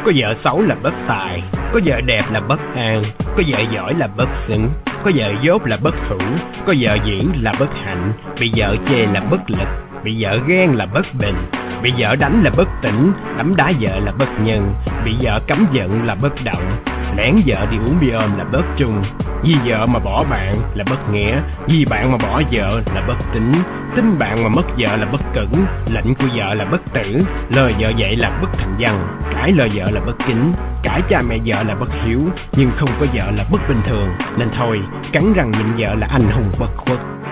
Có vợ xấu là bất tài, có vợ đẹp là bất an, có vợ giỏi là bất xứng, có vợ dốt là bất hữu, có vợ diễn là bất hạnh, bị vợ chê là bất lực, bị vợ ghen là bất bình, bị vợ đánh là bất tỉnh, đấm đá vợ là bất nhân, bị vợ cấm giận là bất động, lén vợ đi uống bia ôm là bất trung, vì vợ mà bỏ bạn là bất nghĩa, vì bạn mà bỏ vợ là bất tín, tin bạn mà mất vợ là bất cẩn, lệnh của vợ là bất tử, lời vợ dạy là bất thành văn, cãi lời vợ là bất kính, cãi cha mẹ vợ là bất hiếu, nhưng không có vợ là bất bình thường, nên thôi cắn răng nhịn vợ là anh hùng bất khuất.